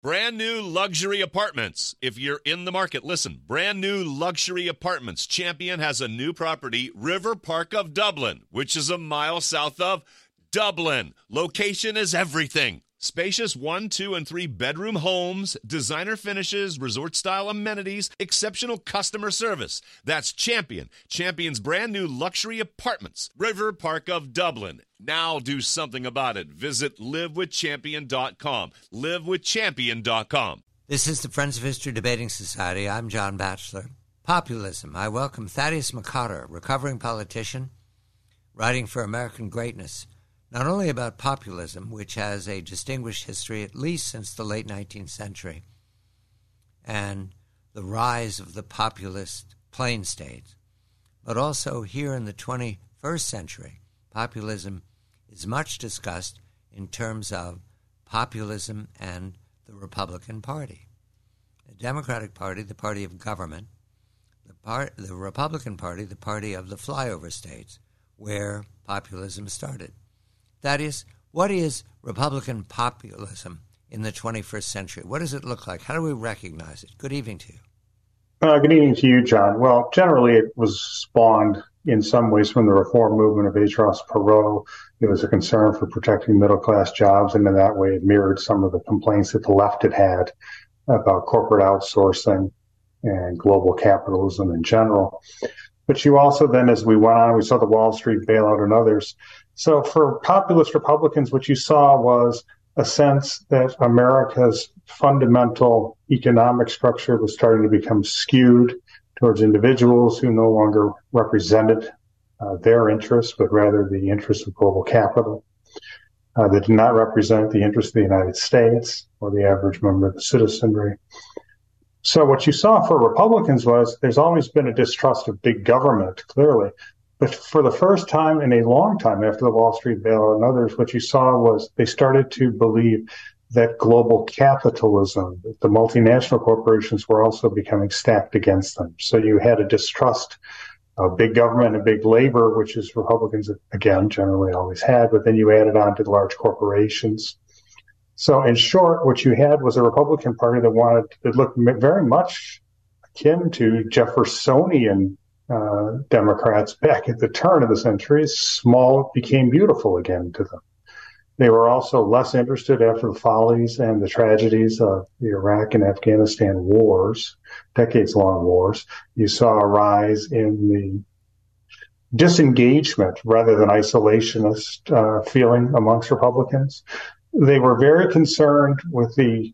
Brand new luxury apartments. If you're in the market, listen. Brand new luxury apartments. Champion has a new property, River Park of Dublin, which is a mile south of Dublin. Location is everything. Spacious 1, 2, and 3 bedroom homes, designer finishes, resort-style amenities, exceptional customer service. That's Champion. Champion's brand new luxury apartments, River Park of Dublin. Now do something about it. Visit livewithchampion.com. livewithchampion.com. This is the Friends of History Debating Society. I'm John Batchelor. Populism. I welcome Thaddeus McCotter, recovering politician, writing for American Greatness. Not only about populism, which has a distinguished history at least since the late 19th century, and the rise of the populist plain states, but also here in the 21st century, populism is much discussed in terms of populism and the Republican Party. The Democratic Party, the party of government, the Republican Party, the party of the flyover states, where populism started. Thaddeus, what is Republican populism in the 21st century? What does it look like? How do we recognize it? Good evening to you. Good evening to you, John. Well, generally it was spawned in some ways from the reform movement of H. Ross Perot. It was a concern for protecting middle-class jobs, and in that way it mirrored some of the complaints that the left had about corporate outsourcing and global capitalism in general. But you also then, as we went on, we saw the Wall Street bailout and others. So for populist Republicans, what you saw was a sense that America's fundamental economic structure was starting to become skewed towards individuals who no longer represented their interests, but rather the interests of global capital. That did not represent the interests of the United States or the average member of the citizenry. So what you saw for Republicans was there's always been a distrust of big government, clearly. But for the first time in a long time after the Wall Street bailout and others, what you saw was they started to believe that global capitalism, the multinational corporations were also becoming stacked against them. So you had a distrust of big government and big labor, which is Republicans, again, generally always had, but then you added on to the large corporations. So in short, what you had was a Republican Party that looked very much akin to Jeffersonian Democrats back at the turn of the century. Small became beautiful again to them. They were also less interested after the follies and the tragedies of the Iraq and Afghanistan wars, decades-long wars. You saw a rise in the disengagement rather than isolationist feeling amongst Republicans. They were very concerned with the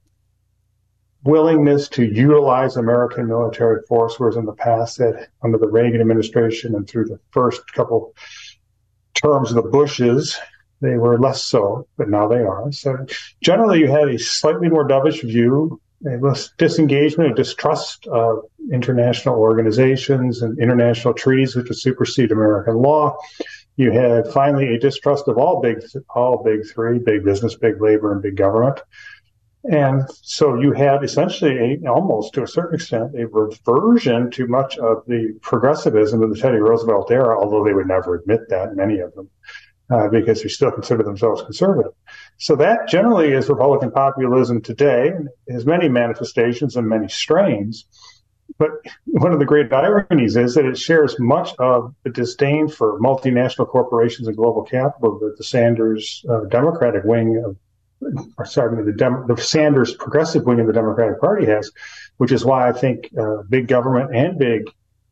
willingness to utilize American military force, whereas in the past, that under the Reagan administration and through the first couple terms of the Bushes, they were less so, but now they are. So generally, you had a slightly more dovish view, a less disengagement, a distrust of international organizations and international treaties which would supersede American law. You had finally a distrust of all big three, big business, big labor, and big government. And so you had essentially almost to a certain extent, a reversion to much of the progressivism of the Teddy Roosevelt era, although they would never admit that, many of them, because they still consider themselves conservative. So that generally is Republican populism today, and has many manifestations and many strains. But one of the great ironies is that it shares much of the disdain for multinational corporations and global capital that the Sanders Democratic wing of the Sanders progressive wing of the Democratic Party has, which is why I think big government and big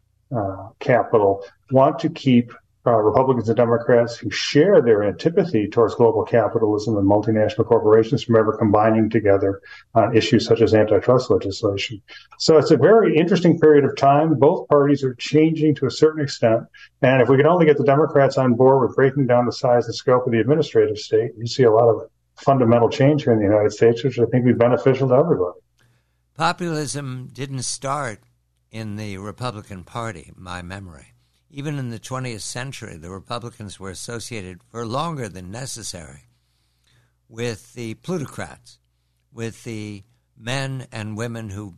capital want to keep Republicans and Democrats who share their antipathy towards global capitalism and multinational corporations from ever combining together on issues such as antitrust legislation. So it's a very interesting period of time. Both parties are changing to a certain extent. And if we could only get the Democrats on board with breaking down the size and scope of the administrative state, you see a lot of fundamental change here in the United States, which I think would be beneficial to everybody. Populism didn't start in the Republican Party, my memory. Even in the 20th century, the Republicans were associated for longer than necessary with the plutocrats, with the men and women who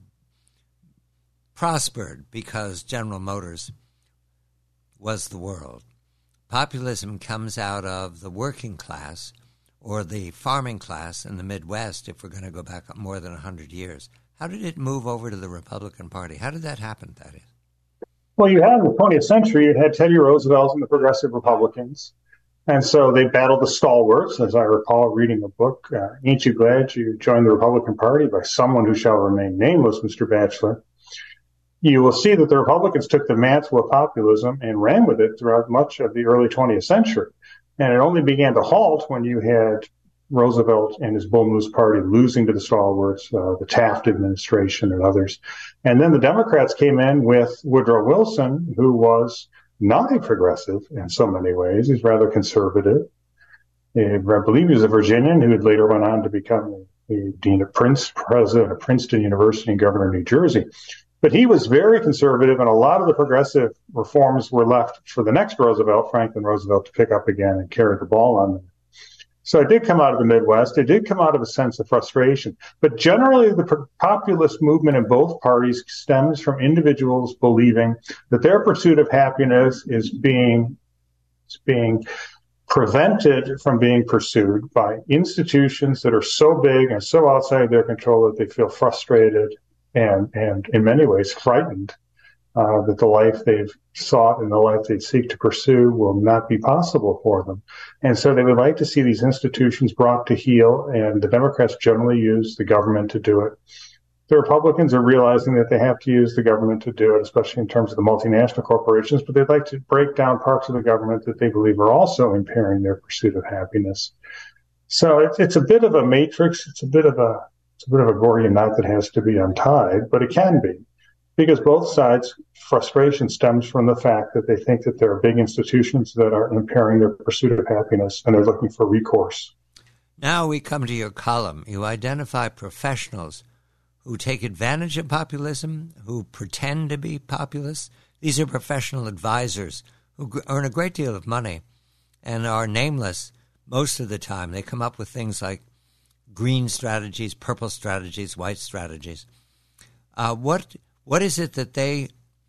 prospered because General Motors was the world. Populism comes out of the working class or the farming class in the Midwest, if we're going to go back more than 100 years. How did it move over to the Republican Party? How did that happen, Thaddeus? Well, you had in the 20th century, you had Teddy Roosevelt and the Progressive Republicans. And so they battled the stalwarts, as I recall reading a book, Ain't You Glad You Joined the Republican Party by someone who shall remain nameless, Mr. Batchelor. You will see that the Republicans took the mantle of populism and ran with it throughout much of the early 20th century. And it only began to halt when you had Roosevelt and his Bull Moose Party losing to the stalwarts, the Taft administration and others. And then the Democrats came in with Woodrow Wilson, who was not a progressive in so many ways. He's rather conservative. I believe he was a Virginian who had later went on to become the dean of president of Princeton University and governor of New Jersey. But he was very conservative, and a lot of the progressive reforms were left for the next Roosevelt, Franklin Roosevelt, to pick up again and carry the ball on them. So it did come out of the Midwest. It did come out of a sense of frustration. But generally, the populist movement in both parties stems from individuals believing that their pursuit of happiness is being prevented from being pursued by institutions that are so big and so outside their control that they feel frustrated and in many ways frightened that the life they've sought and the life they seek to pursue will not be possible for them. And so they would like to see these institutions brought to heel, and the Democrats generally use the government to do it. The Republicans are realizing that they have to use the government to do it, especially in terms of the multinational corporations, but they'd like to break down parts of the government that they believe are also impairing their pursuit of happiness. So it's a bit of a matrix. It's a bit of a Gordian knot that has to be untied, but it can be. Because both sides' frustration stems from the fact that they think that there are big institutions that are impairing their pursuit of happiness, and they're looking for recourse. Now we come to your column. You identify professionals who take advantage of populism, who pretend to be populists. These are professional advisors who earn a great deal of money and are nameless most of the time. They come up with things like green strategies, purple strategies, white strategies. What is it that they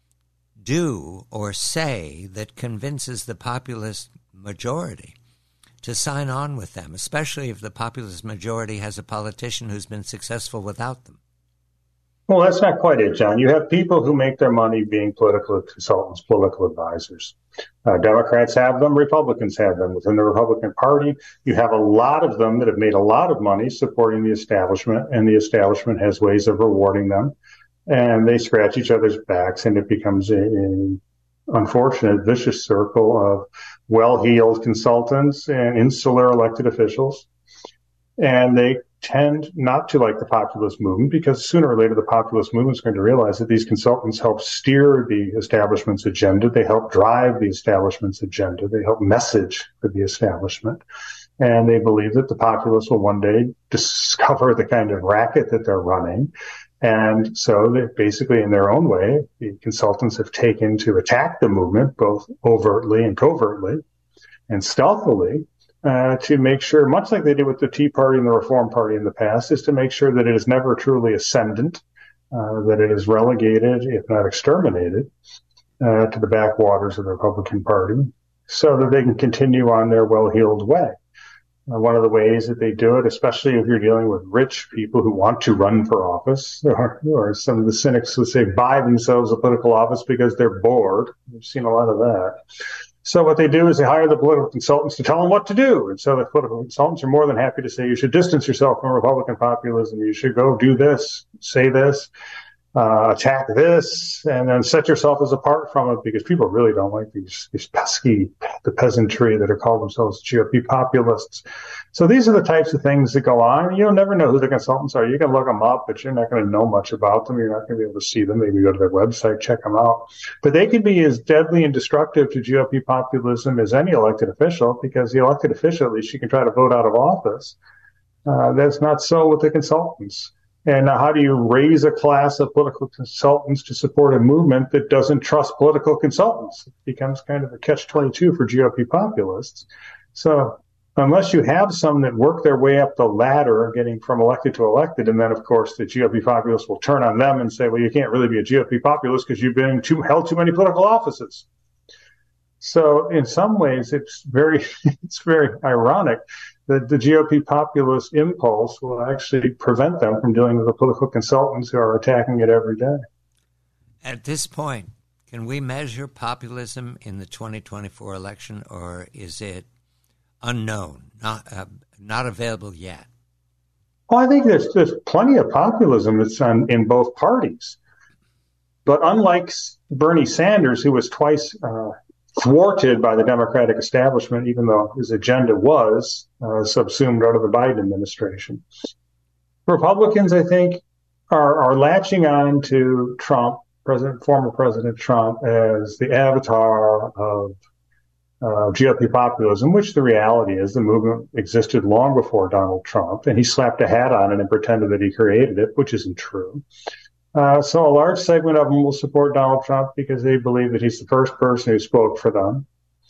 do or say that convinces the populist majority to sign on with them, especially if the populist majority has a politician who's been successful without them? Well, that's not quite it, John. You have people who make their money being political consultants, political advisors. Democrats have them, Republicans have them. Within the Republican Party, you have a lot of them that have made a lot of money supporting the establishment, and the establishment has ways of rewarding them. And they scratch each other's backs, and it becomes an unfortunate, vicious circle of well-heeled consultants and insular elected officials. And they tend not to like the populist movement because sooner or later the populist movement is going to realize that these consultants help steer the establishment's agenda. They help drive the establishment's agenda. They help message for the establishment. And they believe that the populace will one day discover the kind of racket that they're running. And so they basically, in their own way, the consultants have taken to attack the movement, both overtly and covertly and stealthily, to make sure, much like they did with the Tea Party and the Reform Party in the past, is to make sure that it is never truly ascendant, that it is relegated, if not exterminated, to the backwaters of the Republican Party, so that they can continue on their well-heeled way. One of the ways that they do it, especially if you're dealing with rich people who want to run for office, or some of the cynics who say buy themselves a political office because they're bored. We've seen a lot of that. So what they do is they hire the political consultants to tell them what to do. And so the political consultants are more than happy to say you should distance yourself from Republican populism. You should go do this, say this, attack this, and then set yourself apart from it, because people really don't like these pesky, the peasantry that are called themselves GOP populists. So these are the types of things that go on. You'll never know who the consultants are. You can look them up, but you're not going to know much about them. You're not going to be able to see them. Maybe go to their website, check them out. But they can be as deadly and destructive to GOP populism as any elected official, because the elected official, at least you can try to vote out of office. That's not so with the consultants. And how do you raise a class of political consultants to support a movement that doesn't trust political consultants? It becomes kind of a catch-22 for GOP populists. So unless you have some that work their way up the ladder, getting from elected to elected, and then, of course, the GOP populists will turn on them and say, well, you can't really be a GOP populist because you've been held too many political offices. So in some ways, it's very ironic the GOP populist impulse will actually prevent them from dealing with the political consultants who are attacking it every day. At this point, can we measure populism in the 2024 election, or is it unknown, not available yet? Well, I think there's plenty of populism that's in both parties. But unlike Bernie Sanders, who was twice thwarted by the Democratic establishment, even though his agenda was subsumed out of the Biden administration, Republicans, I think, are latching on to Trump, former President Trump, as the avatar of GOP populism, which the reality is the movement existed long before Donald Trump, and he slapped a hat on it and pretended that he created it, which isn't true. So a large segment of them will support Donald Trump because they believe that he's the first person who spoke for them.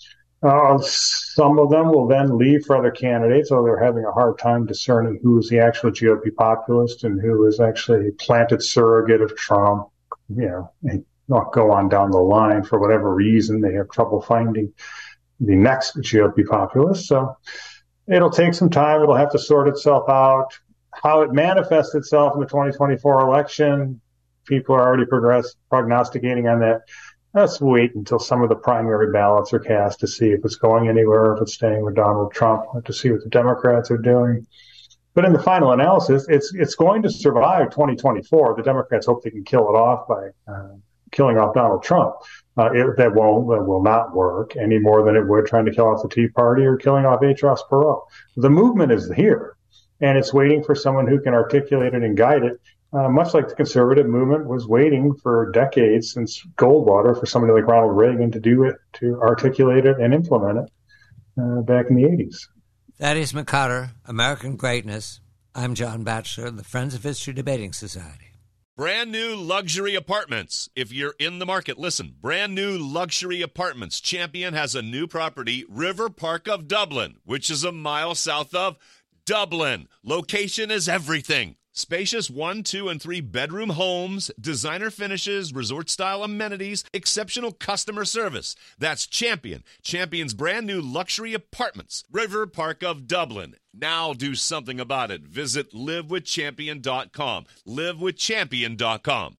Some of them will then leave for other candidates, although they're having a hard time discerning who is the actual GOP populist and who is actually a planted surrogate of Trump, and not go on down the line for whatever reason. They have trouble finding the next GOP populist. So it'll take some time. It'll have to sort itself out. How it manifests itself in the 2024 election, people are already prognosticating on that. Let's wait until some of the primary ballots are cast to see if it's going anywhere, if it's staying with Donald Trump, to see what the Democrats are doing. But in the final analysis, it's going to survive 2024. The Democrats hope they can kill it off by killing off Donald Trump. That will not work any more than it would trying to kill off the Tea Party or killing off H. Ross Perot. The movement is here, and it's waiting for someone who can articulate it and guide it, much like the conservative movement was waiting for decades since Goldwater for somebody like Ronald Reagan to do it, to articulate it and implement it back in the 80s. Thaddeus McCotter, American Greatness. I'm John Batchelor, the Friends of History Debating Society. Brand new luxury apartments. If you're in the market, listen. Brand new luxury apartments. Champion has a new property, River Park of Dublin, which is a mile south of Dublin. Location is everything. Spacious 1, 2, and 3 bedroom homes, designer finishes, resort-style amenities, exceptional customer service. That's Champion. Champion's brand new luxury apartments, River Park of Dublin. Now do something about it. Visit livewithchampion.com. Livewithchampion.com.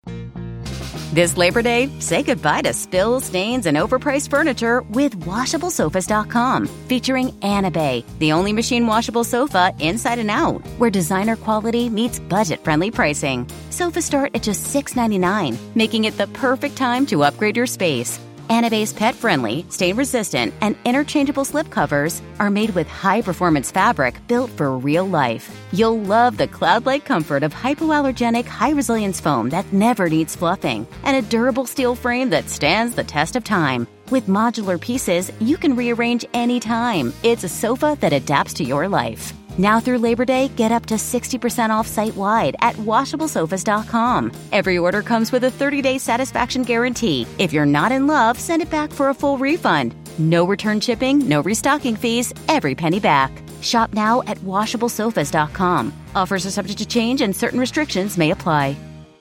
This Labor Day, say goodbye to spills, stains, and overpriced furniture with WashableSofas.com, featuring Anabay, the only machine washable sofa inside and out, where designer quality meets budget-friendly pricing. Sofas start at just $6.99, making it the perfect time to upgrade your space. Anabay's pet-friendly, stain-resistant, and interchangeable slipcovers are made with high-performance fabric built for real life. You'll love the cloud-like comfort of hypoallergenic, high-resilience foam that never needs fluffing, and a durable steel frame that stands the test of time. With modular pieces, you can rearrange anytime. It's a sofa that adapts to your life. Now through Labor Day, get up to 60% off site-wide at WashableSofas.com. Every order comes with a 30-day satisfaction guarantee. If you're not in love, send it back for a full refund. No return shipping, no restocking fees, every penny back. Shop now at WashableSofas.com. Offers are subject to change and certain restrictions may apply.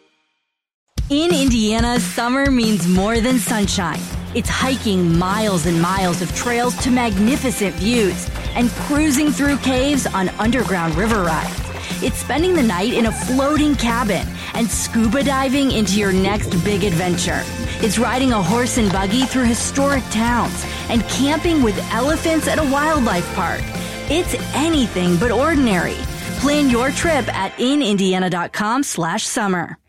In Indiana, summer means more than sunshine. It's hiking miles and miles of trails to magnificent views and cruising through caves on underground river rides. It's spending the night in a floating cabin and scuba diving into your next big adventure. It's riding a horse and buggy through historic towns and camping with elephants at a wildlife park. It's anything but ordinary. Plan your trip at inindiana.com/summer.